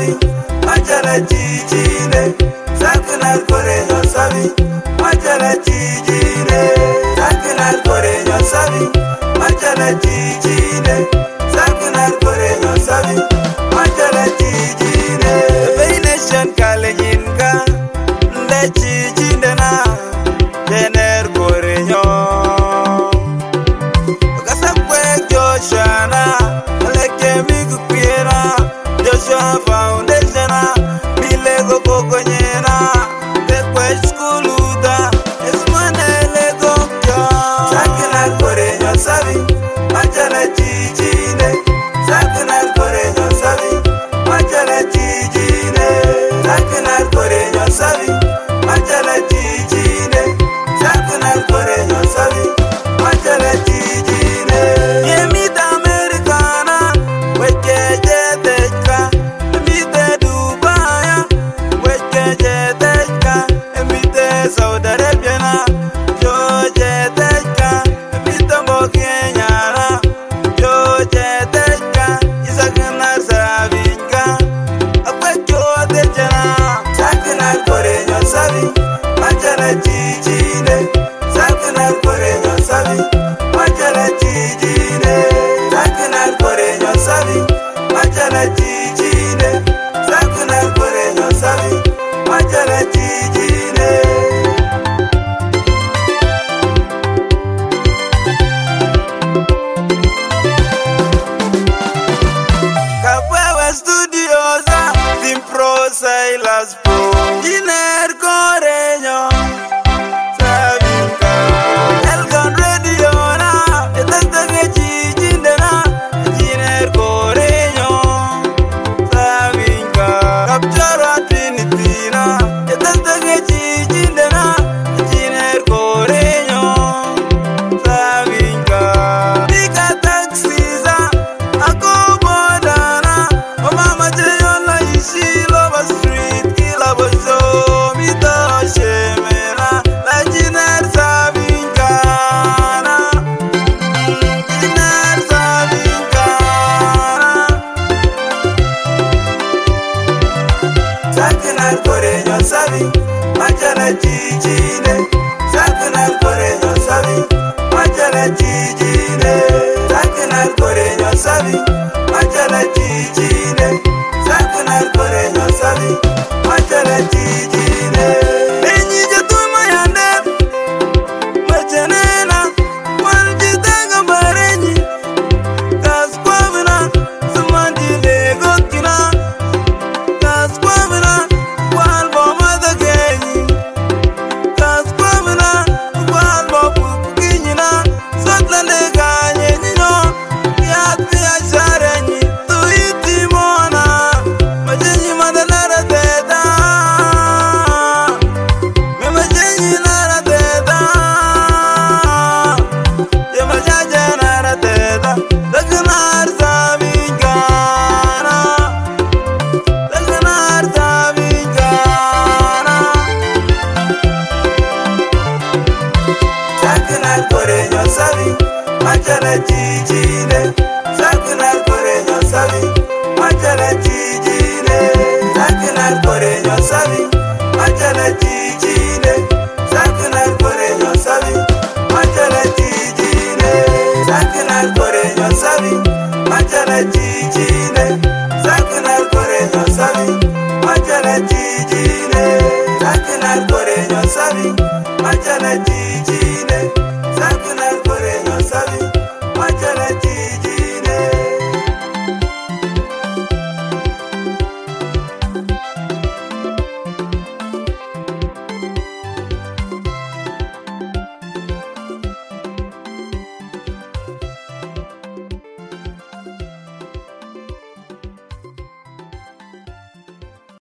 sabi, machala chichine, sakunar korenyo sabi, machala chichine, sakunar korenyo sabi, machala chichine, sakunar korenyo sabi, machala chichine. Bay nation kalenjinka, nde chichine na, jener korenyo. Joshua Foundation, Milego Kokonyena, the Quest Schooluda, Esmanelego, Sakinar Koreño Sabi, Machala Chichine, Sakinar Koreño Sabi, Machala Chichine, Sakinar Koreño Sabi, Machala Chichine, Sakinar Koreño Sabi, Machala Chichine. Yemita Americana, Wekeje. Saudi Arabia, Georgia, Teka, Mitambo Kenya, Georgia, Teka, Isakana Savinka, Apacho Tejana, Sakana Koreño Sabi, Machala Chichine, Sakana Koreño Sabi, Machala Chichine, Sakana Koreño Sabi, Machala Chichine, Sakana Koreño Sabi, Machala Chichine. Studios, Pro Silas Pro, Diner Coreño, Savinka, Elgon Radio, Etante Chichindena, Diner Coreño, Savinka, Captura Trinitina, Etante Chichindena, Diner Coreño, Savinka, Nika Taxiza, Sakunar Koreño Sabi, Machala Chichine, Sakunar Koreño Sabi, Machala Chichine, Sakunar Koreño Sabi, Machala Chichine, Sakunar Koreño Sabi, Machala Chichine. Enyi jatuma yande, machanena, waljitanga barenyi, kaskwamina, sumandi lego kina. Sakunar Koreño Sabi, Machala Chichine, Sakunar Koreño Sabi, Machala Chichine, Sakunar Koreño Sabi, Machala Chichine, Sakunar Koreño Sabi, Machala Chichine, Sakunar Koreño Sabi, Machala Chichine, Sakunar Koreño Sabi, Machala Chichine, Sakunar Koreño Sabi, Machala Chichine, Sakunar